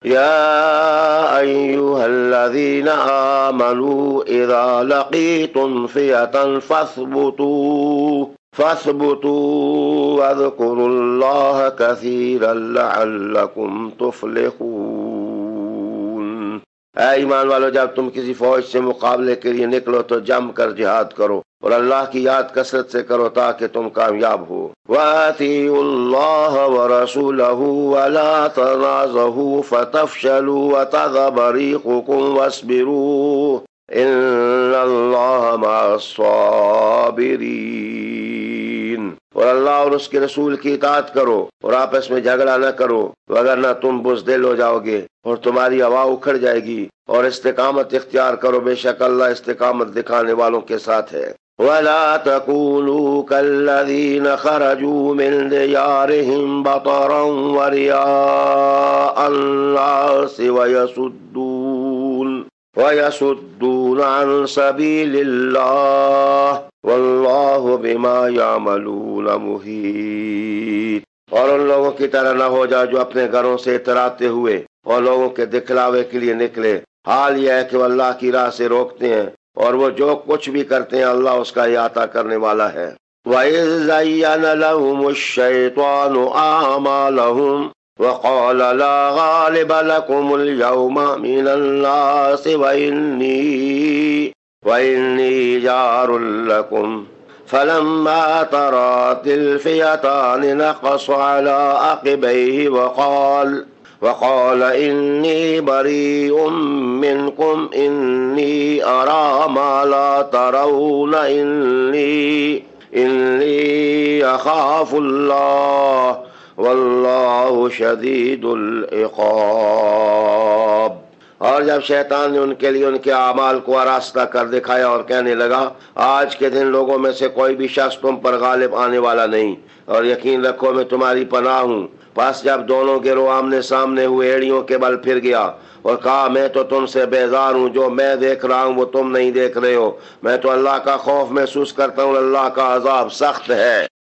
يا أيها الذين آمنوا إذا لقيتم فئة فاثبتوا واذكروا الله كثيرا لعلكم تفلحون۔ اے ایمان والو، جب تم کسی فوج سے مقابلے کے لیے نکلو تو جم کر جہاد کرو اور اللہ کی یاد کثرت سے کرو تاکہ تم کامیاب ہو۔ وَأَطِيعُوا اللَّهَ وَرَسُولَهُ وَلَا تَنَازَعُوا فَتَفْشَلُوا وَتَذْهَبَ رِيحُكُمْ وَاصْبِرُوا إِنَّ اللَّهَ مَعَ الصَّابِرِينَ۔ اور اللہ اور اس کے رسول کی اطاعت کرو اور آپس میں جھگڑا نہ کرو، وگرنہ تم بزدل ہو جاؤ گے اور تمہاری ہوا اکھڑ جائے گی، اور استقامت اختیار کرو، بے شک اللہ استقامت دکھانے والوں کے ساتھ ہے۔ وَلَا تَكُونُوا كَالَّذِينَ خَرَجُوا مِن دِيَارِهِمْ بَطَرًا وَرِئَاءَ النَّاسِ وَيَصُدُّونَ عَن سَبِيلِ اللَّهِ وَاللَّهُ بِمَا يَعْمَلُونَ مُحِيطٌ۔ اور ان لوگوں کی طرح نہ ہو جاؤ جو اپنے گھروں سے اتراتے ہوئے اور لوگوں کے دکھلاوے کے لیے نکلے، حال یہ ہے کہ وہ اللہ کی راہ سے روکتے ہیں، اور وہ جو کچھ بھی کرتے ہیں اللہ اس کا احاطہ کرنے والا ہے۔ وَإِذْ زَيَّنَ لَهُمُ الشَّيْطَانُ أَعْمَالَهُمْ وَقَالَ لَا غَالِبَ لَكُمُ الْيَوْمَ مِنَ النَّاسِ وَإِنِّي جَارٌ لَكُمْ فَلَمَّا تَرَاتِ الْفِئَتَانِ نَكَصَ عَلَى عَقِبَيْهِ وقال إني بريء منكم إني أرى ما لا ترون إني أخاف الله والله شديد العقاب۔ اور جب شیطان نے ان کے لیے ان کے اعمال کو آراستہ کر دکھایا اور کہنے لگا آج کے دن لوگوں میں سے کوئی بھی شخص تم پر غالب آنے والا نہیں، اور یقین رکھو میں تمہاری پناہ ہوں، پس جب دونوں گروہ آمنے سامنے ہوئے ایڑیوں کے بل پھر گیا اور کہا میں تو تم سے بیزار ہوں، جو میں دیکھ رہا ہوں وہ تم نہیں دیکھ رہے ہو، میں تو اللہ کا خوف محسوس کرتا ہوں، اللہ کا عذاب سخت ہے۔